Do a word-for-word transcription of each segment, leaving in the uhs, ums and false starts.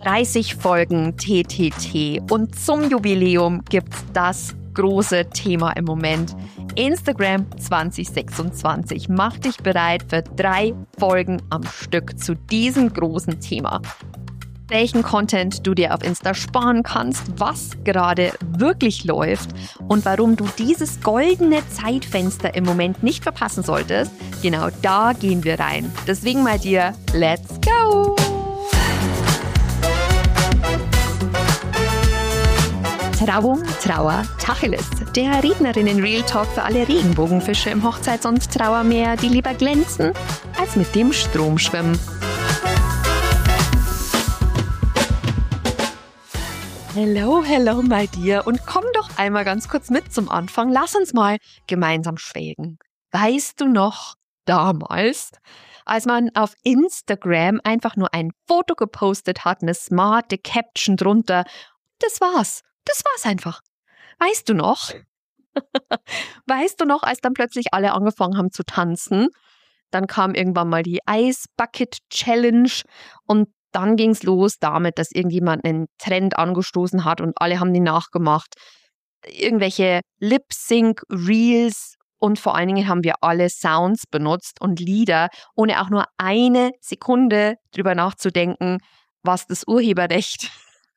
dreißig Folgen T T T und zum Jubiläum gibt's das große Thema im Moment. Instagram zwanzig sechsundzwanzig. Mach dich bereit für drei Folgen am Stück zu diesem großen Thema. Welchen Content du dir auf Insta sparen kannst, was gerade wirklich läuft und warum du dieses goldene Zeitfenster im Moment nicht verpassen solltest, genau da gehen wir rein. Deswegen mal dir, let's go! Trauung, Trauer, Tacheles. Der Rednerinnen Real Talk für alle Regenbogenfische im Hochzeits- und Trauermeer, die lieber glänzen, als mit dem Strom schwimmen. Hello, hello, my dear. Und komm doch einmal ganz kurz mit zum Anfang. Lass uns mal gemeinsam schwelgen. Weißt du noch, damals, als man auf Instagram einfach nur ein Foto gepostet hat, eine smarte Caption drunter, das war's. Das war's einfach. Weißt du noch? Weißt du noch, als dann plötzlich alle angefangen haben zu tanzen? Dann kam irgendwann mal die Ice Bucket Challenge und dann ging es los damit, dass irgendjemand einen Trend angestoßen hat und alle haben die nachgemacht. Irgendwelche Lip-Sync-Reels und vor allen Dingen haben wir alle Sounds benutzt und Lieder, ohne auch nur eine Sekunde drüber nachzudenken, was das Urheberrecht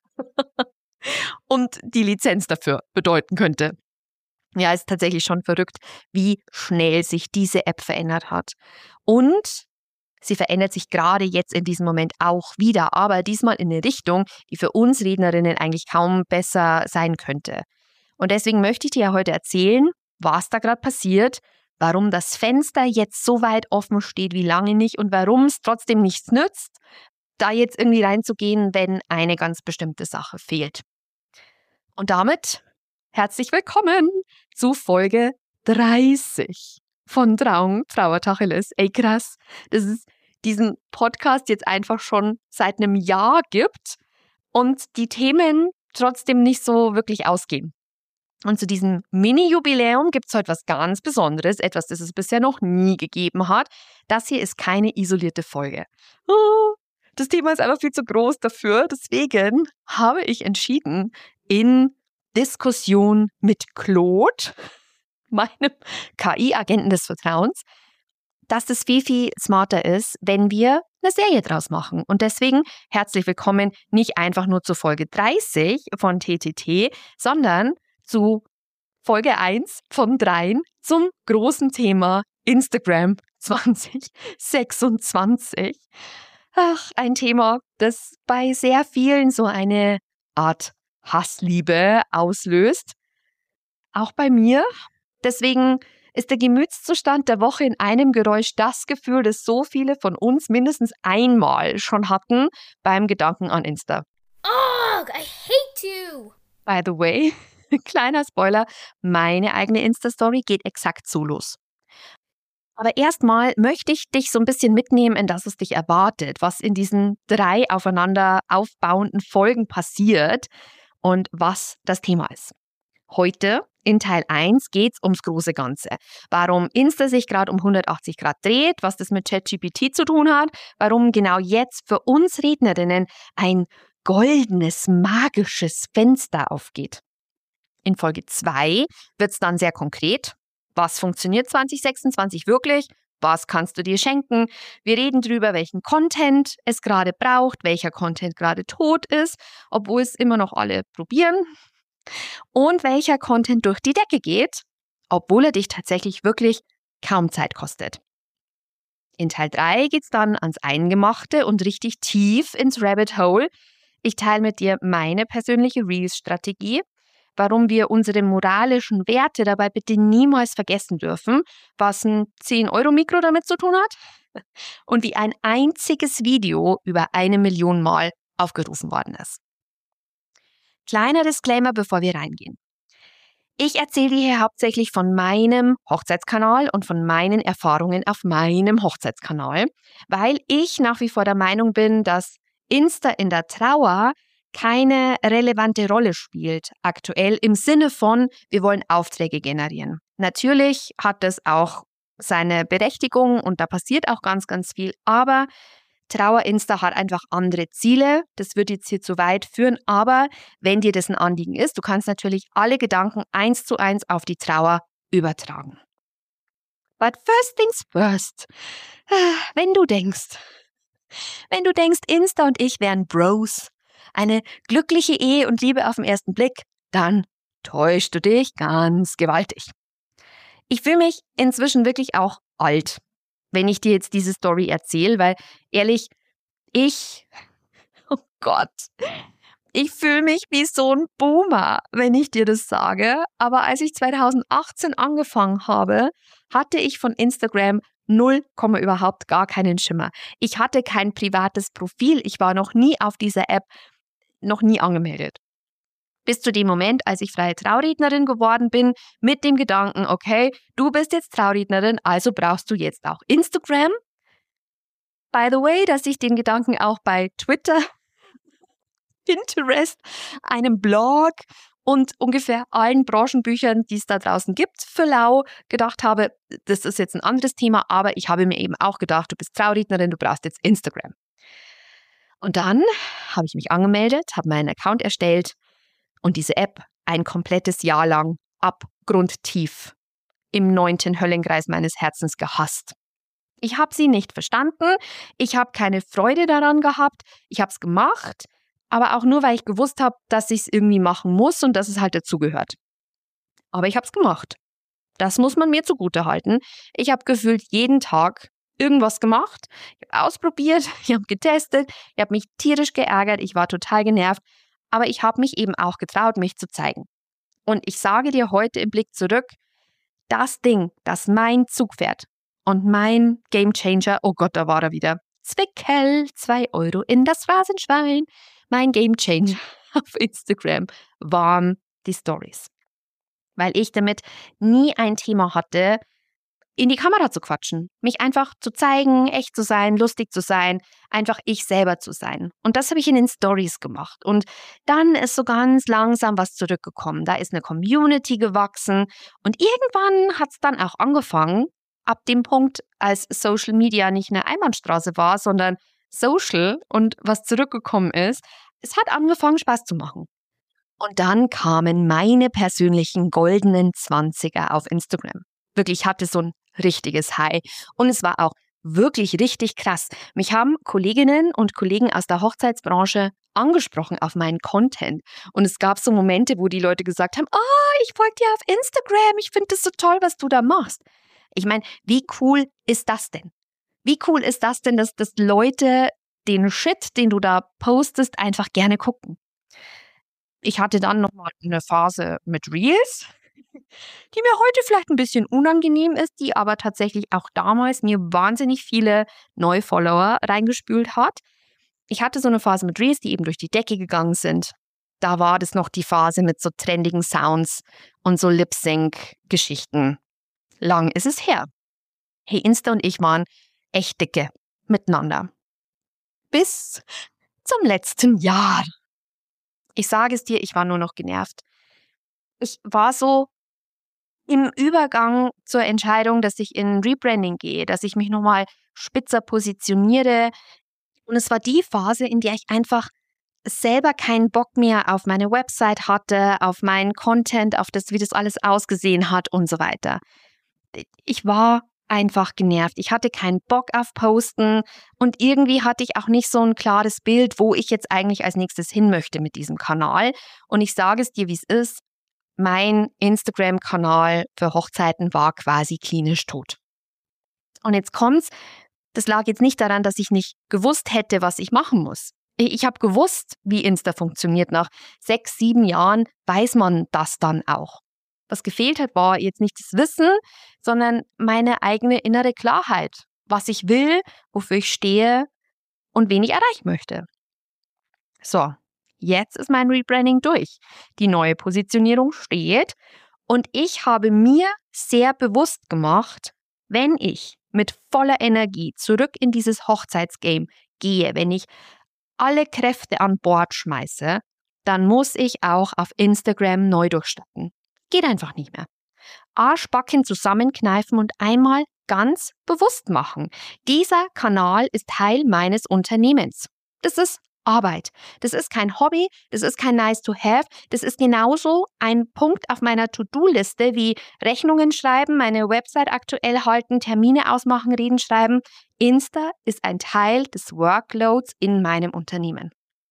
und die Lizenz dafür bedeuten könnte. Ja, ist tatsächlich schon verrückt, wie schnell sich diese App verändert hat. Und sie verändert sich gerade jetzt in diesem Moment auch wieder, aber diesmal in eine Richtung, die für uns Rednerinnen eigentlich kaum besser sein könnte. Und deswegen möchte ich dir ja heute erzählen, was da gerade passiert, warum das Fenster jetzt so weit offen steht wie lange nicht und warum es trotzdem nichts nützt, da jetzt irgendwie reinzugehen, wenn eine ganz bestimmte Sache fehlt. Und damit herzlich willkommen zu Folge dreißig von Trauung, Trauer, Tacheles. Ey krass, dass es diesen Podcast jetzt einfach schon seit einem Jahr gibt und die Themen trotzdem nicht so wirklich ausgehen. Und zu diesem Mini-Jubiläum gibt es heute was ganz Besonderes, etwas, das es bisher noch nie gegeben hat. Das hier ist keine isolierte Folge. Oh, das Thema ist einfach viel zu groß dafür. Deswegen habe ich entschieden, in Diskussion mit Claude, meinem K I-Agenten des Vertrauens, dass das viel, viel smarter ist, wenn wir eine Serie draus machen. Und deswegen herzlich willkommen nicht einfach nur zu Folge dreißig von T T T, sondern zu Folge eins von dreien zum großen Thema Instagram zwanzig sechsundzwanzig. Ach, ein Thema, das bei sehr vielen so eine Art Hassliebe auslöst. Auch bei mir. Deswegen ist der Gemütszustand der Woche in einem Geräusch das Gefühl, das so viele von uns mindestens einmal schon hatten beim Gedanken an Insta. Ugh, I hate you! By the way, kleiner Spoiler, meine eigene Insta-Story geht exakt so los. Aber erstmal möchte ich dich so ein bisschen mitnehmen, in das es dich erwartet, was in diesen drei aufeinander aufbauenden Folgen passiert und was das Thema ist. Heute in Teil eins geht es ums große Ganze. Warum Insta sich gerade um hundertachtzig Grad dreht, was das mit ChatGPT zu tun hat, warum genau jetzt für uns Rednerinnen ein goldenes, magisches Fenster aufgeht. In Folge zwei wird es dann sehr konkret. Was funktioniert zwanzig sechsundzwanzig wirklich? Was kannst du dir schenken? Wir reden drüber, welchen Content es gerade braucht, welcher Content gerade tot ist, obwohl es immer noch alle probieren. Und welcher Content durch die Decke geht, obwohl er dich tatsächlich wirklich kaum Zeit kostet. In Teil drei geht es dann ans Eingemachte und richtig tief ins Rabbit Hole. Ich teile mit dir meine persönliche Reels-Strategie, warum wir unsere moralischen Werte dabei bitte niemals vergessen dürfen, was ein zehn-Euro-Mikro damit zu tun hat und wie ein einziges Video über eine Million Mal aufgerufen worden ist. Kleiner Disclaimer, bevor wir reingehen. Ich erzähle dir hier hauptsächlich von meinem Hochzeitskanal und von meinen Erfahrungen auf meinem Hochzeitskanal, weil ich nach wie vor der Meinung bin, dass Insta in der Trauer keine relevante Rolle spielt, aktuell im Sinne von, wir wollen Aufträge generieren. Natürlich hat das auch seine Berechtigung und da passiert auch ganz, ganz viel, aber Trauer-Insta hat einfach andere Ziele. Das wird jetzt hier zu weit führen. Aber wenn dir das ein Anliegen ist, du kannst natürlich alle Gedanken eins zu eins auf die Trauer übertragen. But first things first. Wenn du denkst, wenn du denkst, Insta und ich wären Bros, eine glückliche Ehe und Liebe auf den ersten Blick, dann täuschst du dich ganz gewaltig. Ich fühle mich inzwischen wirklich auch alt, wenn ich dir jetzt diese Story erzähle, weil ehrlich, ich, oh Gott, ich fühle mich wie so ein Boomer, wenn ich dir das sage. Aber als ich zweitausendachtzehn angefangen habe, hatte ich von Instagram null, überhaupt gar keinen Schimmer. Ich hatte kein privates Profil, ich war noch nie auf dieser App, noch nie angemeldet. Bis zu dem Moment, als ich freie Traurednerin geworden bin, mit dem Gedanken, okay, du bist jetzt Traurednerin, also brauchst du jetzt auch Instagram. By the way, dass ich den Gedanken auch bei Twitter, Pinterest, einem Blog und ungefähr allen Branchenbüchern, die es da draußen gibt, für lau gedacht habe, das ist jetzt ein anderes Thema, aber ich habe mir eben auch gedacht, du bist Traurednerin, du brauchst jetzt Instagram. Und dann habe ich mich angemeldet, habe meinen Account erstellt und diese App ein komplettes Jahr lang abgrundtief im neunten Höllenkreis meines Herzens gehasst. Ich habe sie nicht verstanden, ich habe keine Freude daran gehabt, ich habe es gemacht, aber auch nur, weil ich gewusst habe, dass ich es irgendwie machen muss und dass es halt dazugehört. Aber ich habe es gemacht. Das muss man mir zugutehalten. Ich habe gefühlt jeden Tag irgendwas gemacht. Ich habe ausprobiert, ich habe getestet, ich habe mich tierisch geärgert, ich war total genervt, aber ich habe mich eben auch getraut, mich zu zeigen. Und ich sage dir heute im Blick zurück, das Ding, das mein Zugpferd und mein Gamechanger, oh Gott, da war er wieder, Zwickel, zwei Euro in das Phrasenschwein. Mein Gamechanger auf Instagram waren die Stories. Weil ich damit nie ein Thema hatte, in die Kamera zu quatschen, mich einfach zu zeigen, echt zu sein, lustig zu sein, einfach ich selber zu sein. Und das habe ich in den Stories gemacht. Und dann ist so ganz langsam was zurückgekommen. Da ist eine Community gewachsen und irgendwann hat es dann auch angefangen, ab dem Punkt, als Social Media nicht eine Einbahnstraße war, sondern Social und was zurückgekommen ist, es hat angefangen Spaß zu machen. Und dann kamen meine persönlichen goldenen Zwanziger auf Instagram. Wirklich, ich hatte so ein richtiges High. Und es war auch wirklich richtig krass. Mich haben Kolleginnen und Kollegen aus der Hochzeitsbranche angesprochen auf meinen Content. Und es gab so Momente, wo die Leute gesagt haben, oh, ich folge dir auf Instagram, ich finde das so toll, was du da machst. Ich meine, wie cool ist das denn? Wie cool ist das denn, dass, dass Leute den Shit, den du da postest, einfach gerne gucken? Ich hatte dann nochmal eine Phase mit Reels, die mir heute vielleicht ein bisschen unangenehm ist, die aber tatsächlich auch damals mir wahnsinnig viele neue Follower reingespült hat. Ich hatte so eine Phase mit Reels, die eben durch die Decke gegangen sind. Da war das noch die Phase mit so trendigen Sounds und so Lip-Sync-Geschichten. Lang ist es her. Hey, Insta und ich waren echt dicke miteinander. Bis zum letzten Jahr. Ich sage es dir, ich war nur noch genervt. Ich war so im Übergang zur Entscheidung, dass ich in Rebranding gehe, dass ich mich nochmal spitzer positioniere. Und es war die Phase, in der ich einfach selber keinen Bock mehr auf meine Website hatte, auf meinen Content, auf das, wie das alles ausgesehen hat und so weiter. Ich war einfach genervt. Ich hatte keinen Bock auf Posten und irgendwie hatte ich auch nicht so ein klares Bild, wo ich jetzt eigentlich als nächstes hin möchte mit diesem Kanal. Und ich sage es dir, wie es ist. Mein Instagram-Kanal für Hochzeiten war quasi klinisch tot. Und jetzt kommt's, das lag jetzt nicht daran, dass ich nicht gewusst hätte, was ich machen muss. Ich habe gewusst, wie Insta funktioniert. Nach sechs, sieben Jahren weiß man das dann auch. Was gefehlt hat, war jetzt nicht das Wissen, sondern meine eigene innere Klarheit. Was ich will, wofür ich stehe und wen ich erreichen möchte. So, jetzt ist mein Rebranding durch. Die neue Positionierung steht und ich habe mir sehr bewusst gemacht, wenn ich mit voller Energie zurück in dieses Hochzeitsgame gehe, wenn ich alle Kräfte an Bord schmeiße, dann muss ich auch auf Instagram neu durchstarten. Geht einfach nicht mehr. Arschbacken zusammenkneifen und einmal ganz bewusst machen. Dieser Kanal ist Teil meines Unternehmens. Das ist Arbeit. Das ist kein Hobby, das ist kein nice to have, das ist genauso ein Punkt auf meiner To-Do-Liste wie Rechnungen schreiben, meine Website aktuell halten, Termine ausmachen, Reden schreiben. Insta ist ein Teil des Workloads in meinem Unternehmen.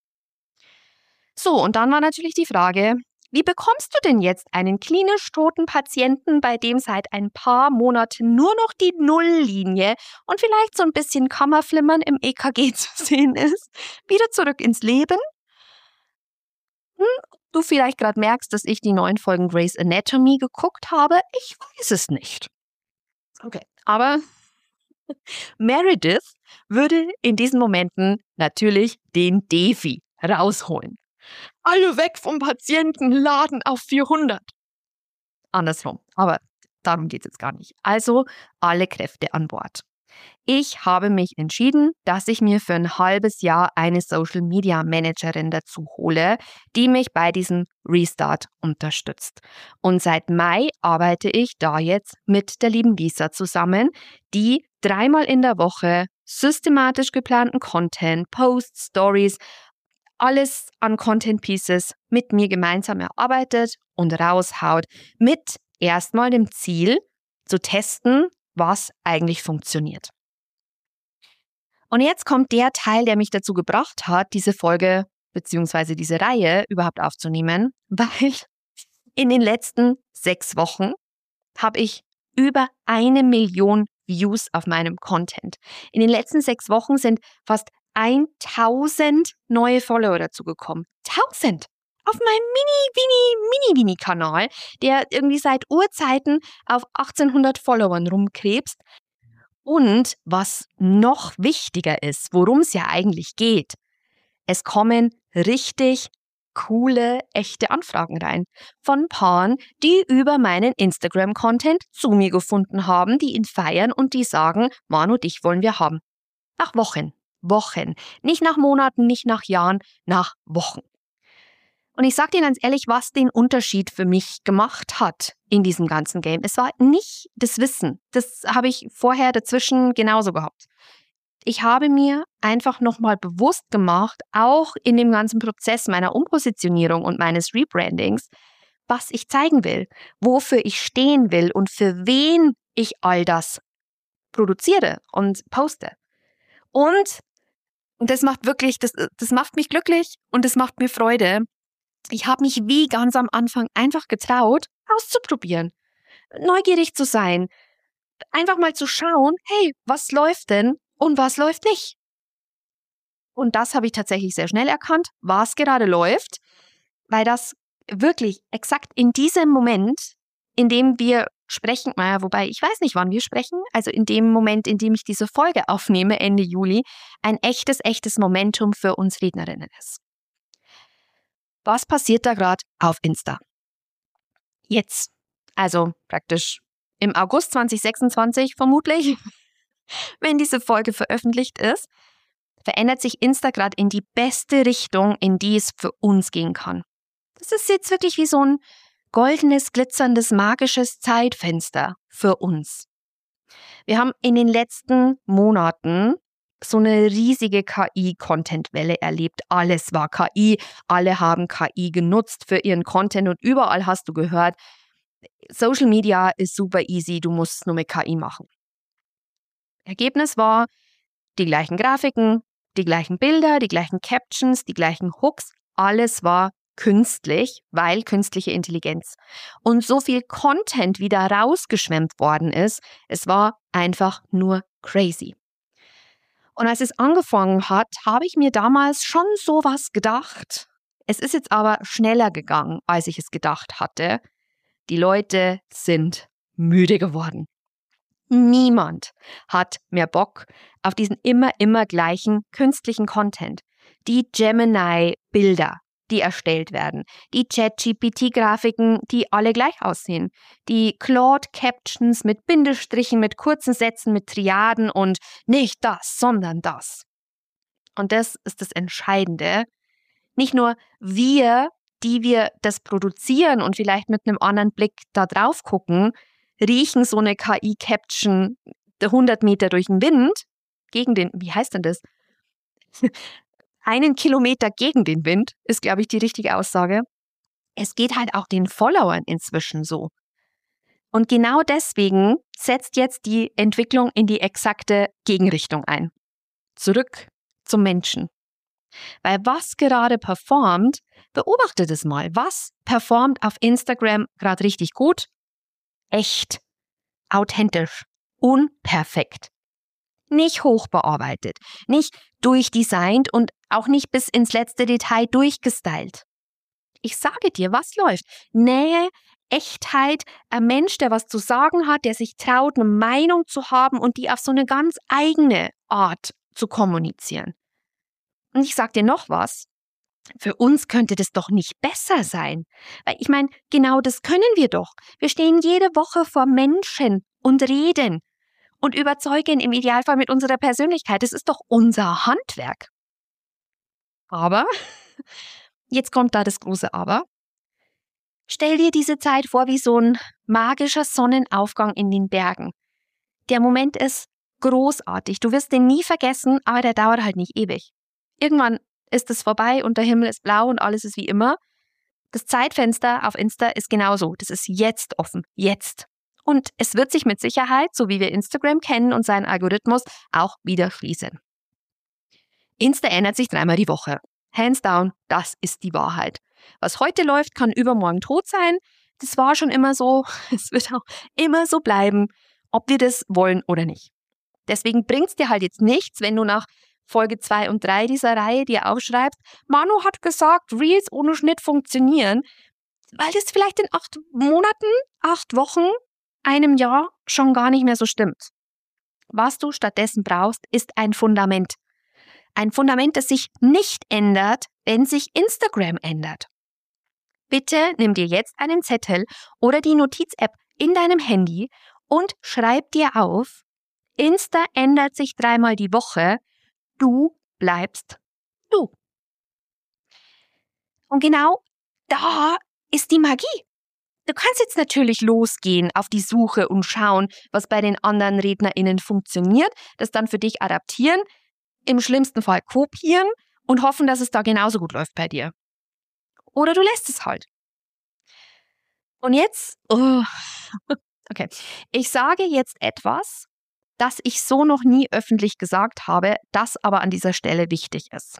So, und dann war natürlich die Frage, wie bekommst du denn jetzt einen klinisch toten Patienten, bei dem seit ein paar Monaten nur noch die Nulllinie und vielleicht so ein bisschen Kammerflimmern im E K G zu sehen ist, wieder zurück ins Leben? Hm, du vielleicht gerade merkst, dass ich die neuen Folgen Grey's Anatomy geguckt habe. Ich weiß es nicht. Okay, aber Meredith würde in diesen Momenten natürlich den Defi rausholen. Alle weg vom Patienten, Laden auf vierhundert. Andersrum, aber darum geht es jetzt gar nicht. Also alle Kräfte an Bord. Ich habe mich entschieden, dass ich mir für ein halbes Jahr eine Social Media Managerin dazu hole, die mich bei diesem Restart unterstützt. Und seit Mai arbeite ich da jetzt mit der lieben Lisa zusammen, die dreimal in der Woche systematisch geplanten Content, Posts, Stories, alles an Content Pieces mit mir gemeinsam erarbeitet und raushaut, mit erstmal dem Ziel zu testen, was eigentlich funktioniert. Und jetzt kommt der Teil, der mich dazu gebracht hat, diese Folge bzw. diese Reihe überhaupt aufzunehmen, weil in den letzten sechs Wochen habe ich über eine Million Views auf meinem Content. In den letzten sechs Wochen sind fast tausend neue Follower dazugekommen. tausend! Auf meinem Mini-Mini-Mini-Mini-Kanal, der irgendwie seit Urzeiten auf achtzehnhundert Followern rumkrebst. Und was noch wichtiger ist, worum es ja eigentlich geht, es kommen richtig coole, echte Anfragen rein von Paaren, die über meinen Instagram-Content zu mir gefunden haben, die ihn feiern und die sagen, Manu, dich wollen wir haben. Nach Wochen. Wochen. Nicht nach Monaten, nicht nach Jahren, nach Wochen. Und ich sage dir ganz ehrlich, was den Unterschied für mich gemacht hat in diesem ganzen Game. Es war nicht das Wissen. Das habe ich vorher dazwischen genauso gehabt. Ich habe mir einfach nochmal bewusst gemacht, auch in dem ganzen Prozess meiner Umpositionierung und meines Rebrandings, was ich zeigen will, wofür ich stehen will und für wen ich all das produziere und poste. Und Und das macht wirklich, das, das macht mich glücklich und das macht mir Freude. Ich habe mich wie ganz am Anfang einfach getraut, auszuprobieren, neugierig zu sein, einfach mal zu schauen, hey, was läuft denn und was läuft nicht? Und das habe ich tatsächlich sehr schnell erkannt, was gerade läuft, weil das wirklich exakt in diesem Moment, in dem wir sprechen, naja, wobei ich weiß nicht, wann wir sprechen, also in dem Moment, in dem ich diese Folge aufnehme, Ende Juli, ein echtes, echtes Momentum für uns Rednerinnen ist. Was passiert da gerade auf Insta? Jetzt, also praktisch im August zwanzig sechsundzwanzig vermutlich, wenn diese Folge veröffentlicht ist, verändert sich Insta gerade in die beste Richtung, in die es für uns gehen kann. Das ist jetzt wirklich wie so ein goldenes, glitzerndes, magisches Zeitfenster für uns. Wir haben in den letzten Monaten so eine riesige K I-Content-Welle erlebt. Alles war K I, alle haben K I genutzt für ihren Content und überall hast du gehört, Social Media ist super easy, du musst es nur mit K I machen. Ergebnis war, die gleichen Grafiken, die gleichen Bilder, die gleichen Captions, die gleichen Hooks, alles war künstlich, weil künstliche Intelligenz. Und so viel Content wieder rausgeschwemmt worden ist, es war einfach nur crazy. Und als es angefangen hat, habe ich mir damals schon sowas gedacht. Es ist jetzt aber schneller gegangen, als ich es gedacht hatte. Die Leute sind müde geworden. Niemand hat mehr Bock auf diesen immer, immer gleichen künstlichen Content. Die Gemini-Bilder, die erstellt werden, die Chat-G P T-Grafiken, die alle gleich aussehen, die Claude-Captions mit Bindestrichen, mit kurzen Sätzen, mit Triaden und nicht das, sondern das. Und das ist das Entscheidende. Nicht nur wir, die wir das produzieren und vielleicht mit einem anderen Blick da drauf gucken, riechen so eine K I-Caption der hundert Meter durch den Wind, gegen den, wie heißt denn das? Einen Kilometer gegen den Wind, ist, glaube ich, die richtige Aussage. Es geht halt auch den Followern inzwischen so. Und genau deswegen setzt jetzt die Entwicklung in die exakte Gegenrichtung ein. Zurück zum Menschen. Weil was gerade performt, beobachtet es mal. Was performt auf Instagram gerade richtig gut? Echt, authentisch, unperfekt. Nicht hochbearbeitet, nicht durchdesignt und auch nicht bis ins letzte Detail durchgestylt. Ich sage dir, was läuft? Nähe, Echtheit, ein Mensch, der was zu sagen hat, der sich traut, eine Meinung zu haben und die auf so eine ganz eigene Art zu kommunizieren. Und ich sage dir noch was. Für uns könnte das doch nicht besser sein. Weil ich meine, genau das können wir doch. Wir stehen jede Woche vor Menschen und reden und überzeugen im Idealfall mit unserer Persönlichkeit. Das ist doch unser Handwerk. Aber, jetzt kommt da das große Aber. Stell dir diese Zeit vor wie so ein magischer Sonnenaufgang in den Bergen. Der Moment ist großartig. Du wirst den nie vergessen, aber der dauert halt nicht ewig. Irgendwann ist es vorbei und der Himmel ist blau und alles ist wie immer. Das Zeitfenster auf Insta ist genauso. Das ist jetzt offen. Jetzt. Und es wird sich mit Sicherheit, so wie wir Instagram kennen und seinen Algorithmus, auch wieder schließen. Insta ändert sich dreimal die Woche. Hands down, das ist die Wahrheit. Was heute läuft, kann übermorgen tot sein. Das war schon immer so. Es wird auch immer so bleiben, ob wir das wollen oder nicht. Deswegen bringt es dir halt jetzt nichts, wenn du nach Folge zwei und drei dieser Reihe dir aufschreibst, Manu hat gesagt, Reels ohne Schnitt funktionieren, weil das vielleicht in acht Monaten, acht Wochen, einem Jahr schon gar nicht mehr so stimmt. Was du stattdessen brauchst, ist ein Fundament. Ein Fundament, das sich nicht ändert, wenn sich Instagram ändert. Bitte nimm dir jetzt einen Zettel oder die Notiz-App in deinem Handy und schreib dir auf, Insta ändert sich dreimal die Woche, du bleibst du. Und genau da ist die Magie. Du kannst jetzt natürlich losgehen auf die Suche und schauen, was bei den anderen RednerInnen funktioniert, das dann für dich adaptieren, im schlimmsten Fall kopieren und hoffen, dass es da genauso gut läuft bei dir. Oder du lässt es halt. Und jetzt, oh, okay, ich sage jetzt etwas, das ich so noch nie öffentlich gesagt habe, das aber an dieser Stelle wichtig ist.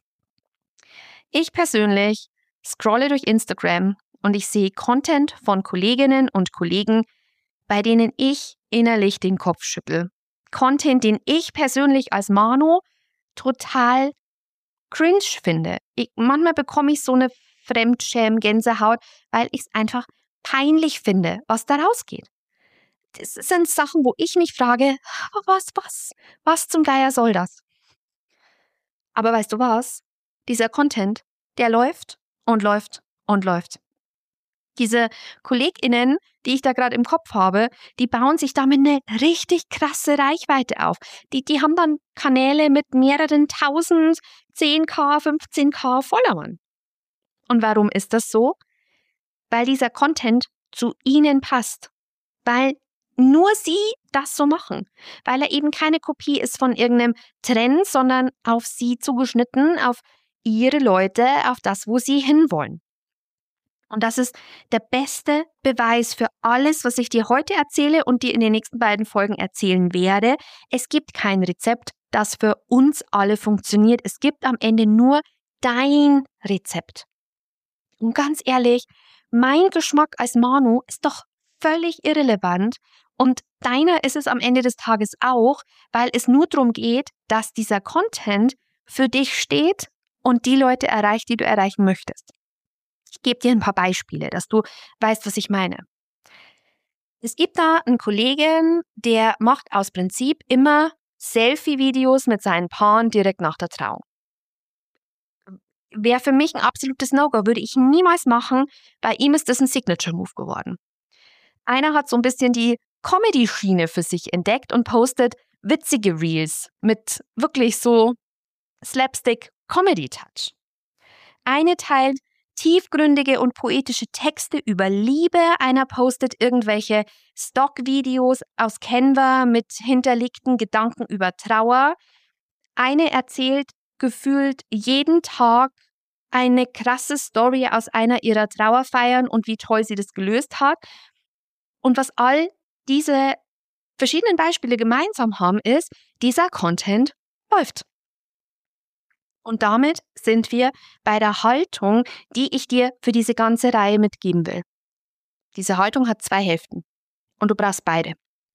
Ich persönlich scrolle durch Instagram und ich sehe Content von Kolleginnen und Kollegen, bei denen ich innerlich den Kopf schüttel. Content, den ich persönlich als Manu total cringe finde. Ich, manchmal bekomme ich so eine Fremdschäm-Gänsehaut, weil ich es einfach peinlich finde, was da rausgeht. Das sind Sachen, wo ich mich frage, was, was, was zum Geier soll das? Aber weißt du was? Dieser Content, der läuft und läuft und läuft. Diese KollegInnen, die ich da gerade im Kopf habe, die bauen sich damit eine richtig krasse Reichweite auf. Die, die haben dann Kanäle mit mehreren tausend, zehntausend, fünfzehntausend Followern. Und warum ist das so? Weil dieser Content zu ihnen passt. Weil nur sie das so machen. Weil er eben keine Kopie ist von irgendeinem Trend, sondern auf sie zugeschnitten, auf ihre Leute, auf das, wo sie hinwollen. Und das ist der beste Beweis für alles, was ich dir heute erzähle und dir in den nächsten beiden Folgen erzählen werde. Es gibt kein Rezept, das für uns alle funktioniert. Es gibt am Ende nur dein Rezept. Und ganz ehrlich, mein Geschmack als Manu ist doch völlig irrelevant und deiner ist es am Ende des Tages auch, weil es nur darum geht, dass dieser Content für dich steht und die Leute erreicht, die du erreichen möchtest. Ich gebe dir ein paar Beispiele, dass du weißt, was ich meine. Es gibt da einen Kollegen, der macht aus Prinzip immer Selfie-Videos mit seinen Paaren direkt nach der Trauung. Wäre für mich ein absolutes No-Go, würde ich niemals machen. Bei ihm ist das ein Signature-Move geworden. Einer hat so ein bisschen die Comedy-Schiene für sich entdeckt und postet witzige Reels mit wirklich so Slapstick-Comedy-Touch. Eine teilt tiefgründige und poetische Texte über Liebe, einer postet irgendwelche Stockvideos aus Canva mit hinterlegten Gedanken über Trauer, eine erzählt gefühlt jeden Tag eine krasse Story aus einer ihrer Trauerfeiern und wie toll sie das gelöst hat. Und was all diese verschiedenen Beispiele gemeinsam haben, ist, dieser Content läuft. Und damit sind wir bei der Haltung, die ich dir für diese ganze Reihe mitgeben will. Diese Haltung hat zwei Hälften und du brauchst beide.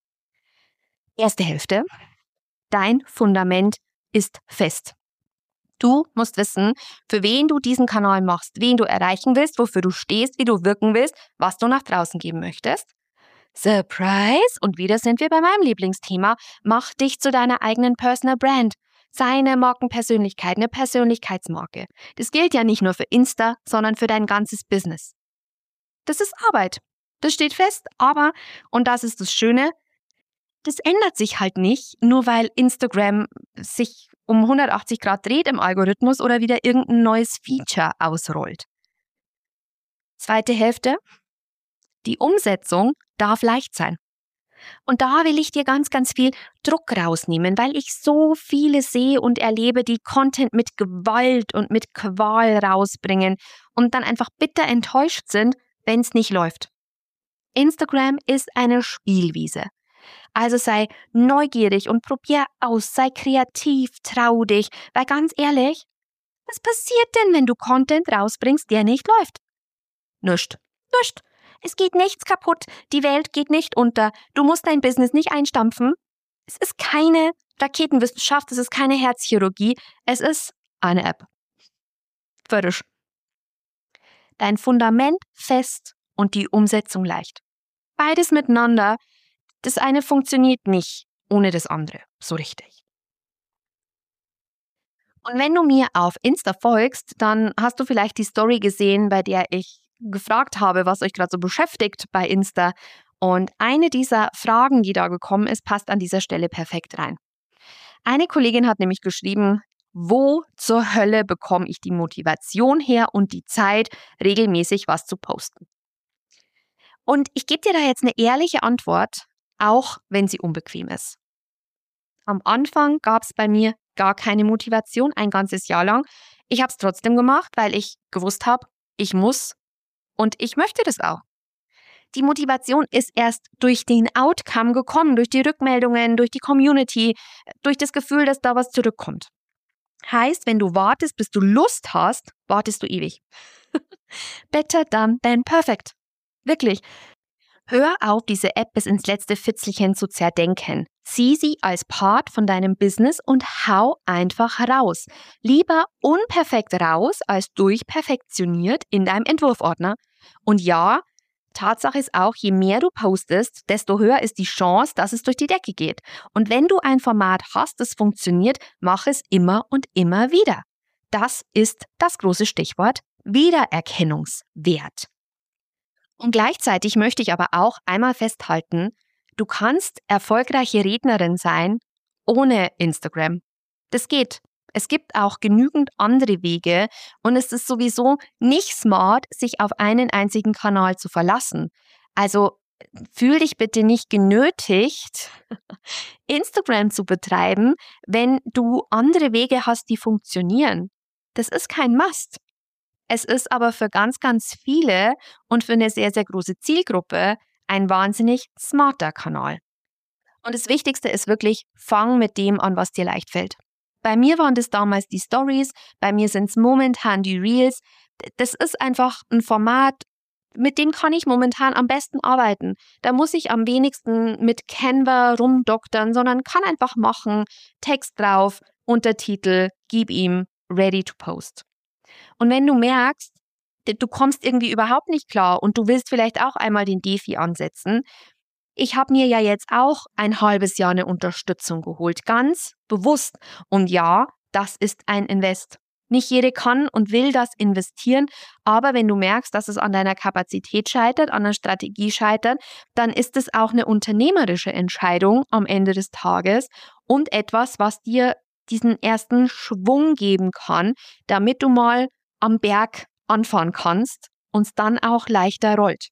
Erste Hälfte, dein Fundament ist fest. Du musst wissen, für wen du diesen Kanal machst, wen du erreichen willst, wofür du stehst, wie du wirken willst, was du nach draußen geben möchtest. Surprise! Und wieder sind wir bei meinem Lieblingsthema. Mach dich zu deiner eigenen Personal Brand. Sei eine Markenpersönlichkeit, eine Persönlichkeitsmarke. Das gilt ja nicht nur für Insta, sondern für dein ganzes Business. Das ist Arbeit. Das steht fest, aber, und das ist das Schöne, das ändert sich halt nicht, nur weil Instagram sich um hundertachtzig Grad dreht im Algorithmus oder wieder irgendein neues Feature ausrollt. Zweite Hälfte, die Umsetzung darf leicht sein. Und da will ich dir ganz, ganz viel Druck rausnehmen, weil ich so viele sehe und erlebe, die Content mit Gewalt und mit Qual rausbringen und dann einfach bitter enttäuscht sind, wenn es nicht läuft. Instagram ist eine Spielwiese. Also sei neugierig und probier aus, sei kreativ, trau dich, weil ganz ehrlich, was passiert denn, wenn du Content rausbringst, der nicht läuft? Nischt, nischt. Es geht nichts kaputt, die Welt geht nicht unter, du musst dein Business nicht einstampfen. Es ist keine Raketenwissenschaft, es ist keine Herzchirurgie, es ist eine App. Fertig. Dein Fundament fest und die Umsetzung leicht. Beides miteinander, das eine funktioniert nicht ohne das andere, so richtig. Und wenn du mir auf Insta folgst, dann hast du vielleicht die Story gesehen, bei der ich gefragt habe, was euch gerade so beschäftigt bei Insta. Und eine dieser Fragen, die da gekommen ist, passt an dieser Stelle perfekt rein. Eine Kollegin hat nämlich geschrieben, wo zur Hölle bekomme ich die Motivation her und die Zeit, regelmäßig was zu posten? Und ich gebe dir da jetzt eine ehrliche Antwort, auch wenn sie unbequem ist. Am Anfang gab es bei mir gar keine Motivation, ein ganzes Jahr lang. Ich habe es trotzdem gemacht, weil ich gewusst habe, ich muss und ich möchte das auch. Die Motivation ist erst durch den Outcome gekommen, durch die Rückmeldungen, durch die Community, durch das Gefühl, dass da was zurückkommt. Heißt, wenn du wartest, bis du Lust hast, wartest du ewig. Better done than perfect. Wirklich. Hör auf, diese App bis ins letzte Fitzelchen zu zerdenken. Sieh sie als Part von deinem Business und hau einfach raus. Lieber unperfekt raus, als durchperfektioniert in deinem Entwurfordner. Und ja, Tatsache ist auch, je mehr du postest, desto höher ist die Chance, dass es durch die Decke geht. Und wenn du ein Format hast, das funktioniert, mach es immer und immer wieder. Das ist das große Stichwort Wiedererkennungswert. Und gleichzeitig möchte ich aber auch einmal festhalten, du kannst erfolgreiche Rednerin sein ohne Instagram. Das geht. Es gibt auch genügend andere Wege und es ist sowieso nicht smart, sich auf einen einzigen Kanal zu verlassen. Also fühl dich bitte nicht genötigt, Instagram zu betreiben, wenn du andere Wege hast, die funktionieren. Das ist kein Must. Es ist aber für ganz, ganz viele und für eine sehr, sehr große Zielgruppe ein wahnsinnig smarter Kanal. Und das Wichtigste ist wirklich, fang mit dem an, was dir leicht fällt. Bei mir waren das damals die Stories, bei mir sind es momentan die Reels. Das ist einfach ein Format, mit dem kann ich momentan am besten arbeiten. Da muss ich am wenigsten mit Canva rumdoktern, sondern kann einfach machen, Text drauf, Untertitel, gib ihm, ready to post. Und wenn du merkst, du kommst irgendwie überhaupt nicht klar und du willst vielleicht auch einmal den Defi ansetzen, ich habe mir ja jetzt auch ein halbes Jahr eine Unterstützung geholt, ganz bewusst. Und ja, das ist ein Invest. Nicht jede kann und will das investieren, aber wenn du merkst, dass es an deiner Kapazität scheitert, an der Strategie scheitert, dann ist es auch eine unternehmerische Entscheidung am Ende des Tages und etwas, was dir diesen ersten Schwung geben kann, damit du mal am Berg anfahren kannst und es dann auch leichter rollt.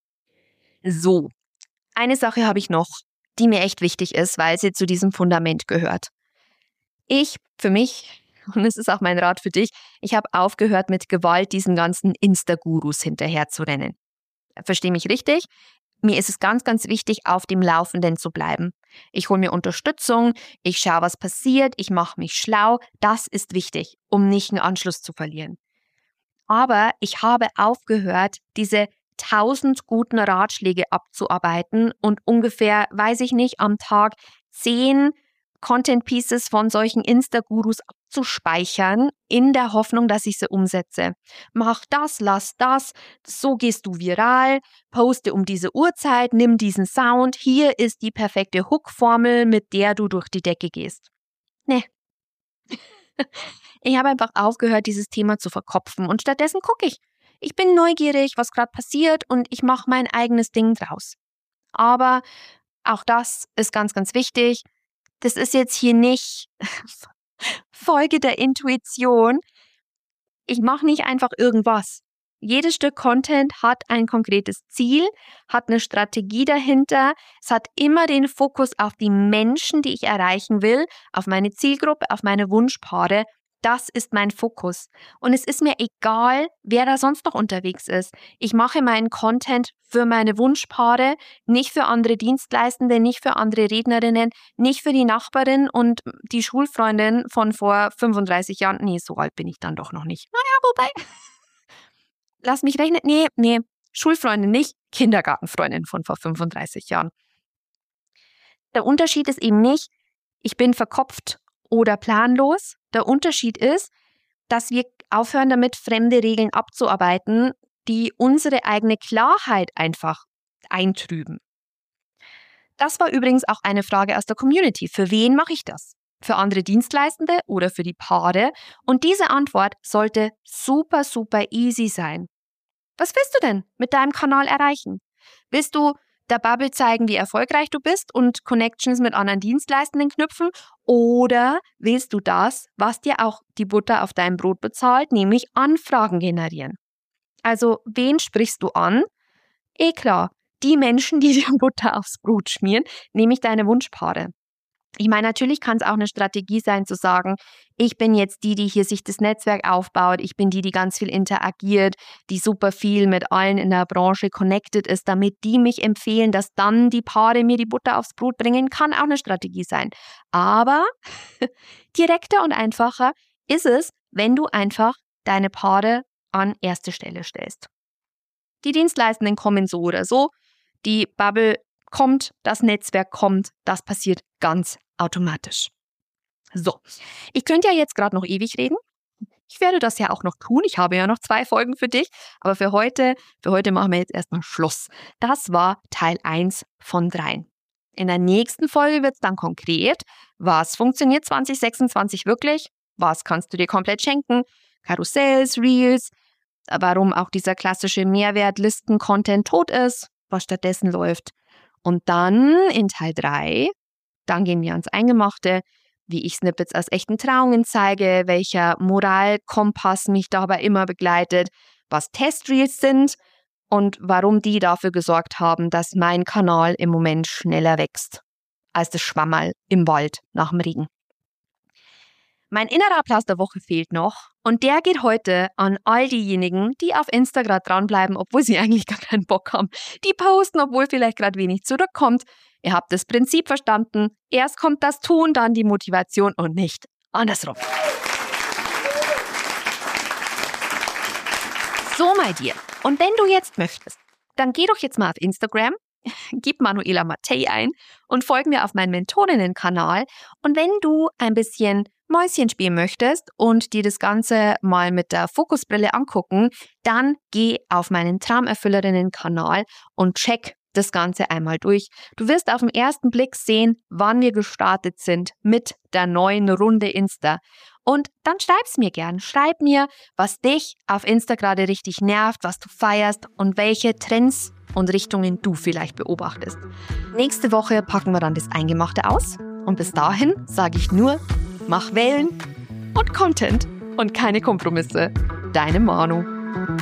So, eine Sache habe ich noch, die mir echt wichtig ist, weil sie zu diesem Fundament gehört. Ich, für mich, und es ist auch mein Rat für dich, ich habe aufgehört, mit Gewalt diesen ganzen Insta-Gurus hinterherzurennen. Versteh mich richtig? Mir ist es ganz, ganz wichtig, auf dem Laufenden zu bleiben. Ich hole mir Unterstützung, ich schaue, was passiert, ich mache mich schlau. Das ist wichtig, um nicht einen Anschluss zu verlieren. Aber ich habe aufgehört, diese tausend guten Ratschläge abzuarbeiten und ungefähr, weiß ich nicht, am Tag zehn Content Pieces von solchen Insta-Gurus abzuspeichern, in der Hoffnung, dass ich sie umsetze. Mach das, lass das, so gehst du viral, poste um diese Uhrzeit, nimm diesen Sound, hier ist die perfekte Hook-Formel, mit der du durch die Decke gehst. Nee. Ich habe einfach aufgehört, dieses Thema zu verkopfen und stattdessen gucke ich. Ich bin neugierig, was gerade passiert und ich mache mein eigenes Ding draus. Aber auch das ist ganz, ganz wichtig. Das ist jetzt hier nicht Folge der Intuition. Ich mache nicht einfach irgendwas. Jedes Stück Content hat ein konkretes Ziel, hat eine Strategie dahinter. Es hat immer den Fokus auf die Menschen, die ich erreichen will, auf meine Zielgruppe, auf meine Wunschpaare. Das ist mein Fokus. Und es ist mir egal, wer da sonst noch unterwegs ist. Ich mache meinen Content für meine Wunschpaare, nicht für andere Dienstleistende, nicht für andere Rednerinnen, nicht für die Nachbarin und die Schulfreundin von vor fünfunddreißig Jahren. Nee, so alt bin ich dann doch noch nicht. Naja, wobei, lass mich rechnen. Nee, nee, Schulfreundin nicht, Kindergartenfreundin von vor fünfunddreißig Jahren. Der Unterschied ist eben nicht, ich bin verkopft oder planlos. Der Unterschied ist, dass wir aufhören damit, fremde Regeln abzuarbeiten, die unsere eigene Klarheit einfach eintrüben. Das war übrigens auch eine Frage aus der Community. Für wen mache ich das? Für andere Dienstleistende oder für die Paare? Und diese Antwort sollte super, super easy sein. Was willst du denn mit deinem Kanal erreichen? Willst du der Bubble zeigen, wie erfolgreich du bist und Connections mit anderen Dienstleistenden knüpfen? Oder willst du das, was dir auch die Butter auf dein Brot bezahlt, nämlich Anfragen generieren? Also, wen sprichst du an? Eh klar, die Menschen, die dir Butter aufs Brot schmieren, nämlich deine Wunschpaare. Ich meine, natürlich kann es auch eine Strategie sein, zu sagen, ich bin jetzt die, die hier sich das Netzwerk aufbaut, ich bin die, die ganz viel interagiert, die super viel mit allen in der Branche connected ist, damit die mich empfehlen, dass dann die Paare mir die Butter aufs Brot bringen, kann auch eine Strategie sein. Aber direkter und einfacher ist es, wenn du einfach deine Paare an erste Stelle stellst. Die Dienstleistenden kommen so oder so, die Bubble kommt, das Netzwerk kommt, das passiert ganz automatisch. So, ich könnte ja jetzt gerade noch ewig reden. Ich werde das ja auch noch tun. Ich habe ja noch zwei Folgen für dich. Aber für heute, für heute machen wir jetzt erstmal Schluss. Das war Teil eins von dreien. In der nächsten Folge wird es dann konkret. Was funktioniert zwanzig sechsundzwanzig wirklich? Was kannst du dir komplett schenken? Karussells, Reels, warum auch dieser klassische Mehrwertlisten-Content tot ist, was stattdessen läuft. Und dann in Teil drei, dann gehen wir ans Eingemachte, wie ich Snippets aus echten Trauungen zeige, welcher Moralkompass mich dabei immer begleitet, was Testreels sind und warum die dafür gesorgt haben, dass mein Kanal im Moment schneller wächst als das Schwammerl im Wald nach dem Regen. Mein innerer Applaus der Woche fehlt noch und der geht heute an all diejenigen, die auf Instagram dranbleiben, obwohl sie eigentlich gar keinen Bock haben. Die posten, obwohl vielleicht gerade wenig zurückkommt. Ihr habt das Prinzip verstanden. Erst kommt das Tun, dann die Motivation und nicht andersrum. So, my dear. Und wenn du jetzt möchtest, dann geh doch jetzt mal auf Instagram, gib Manuela Mattei ein und folg mir auf meinen Mentorinnen-Kanal. Und wenn du ein bisschen Mäuschen spielen möchtest und dir das Ganze mal mit der Fokusbrille angucken, dann geh auf meinen Traumerfüllerinnen-Kanal und check das Ganze einmal durch. Du wirst auf den ersten Blick sehen, wann wir gestartet sind mit der neuen Runde Insta. Und dann schreib's mir gern. Schreib mir, was dich auf Insta gerade richtig nervt, was du feierst und welche Trends und Richtungen du vielleicht beobachtest. Nächste Woche packen wir dann das Eingemachte aus. Und bis dahin sage ich nur, mach Wellen und Content und keine Kompromisse. Deine Manu. Tschüss.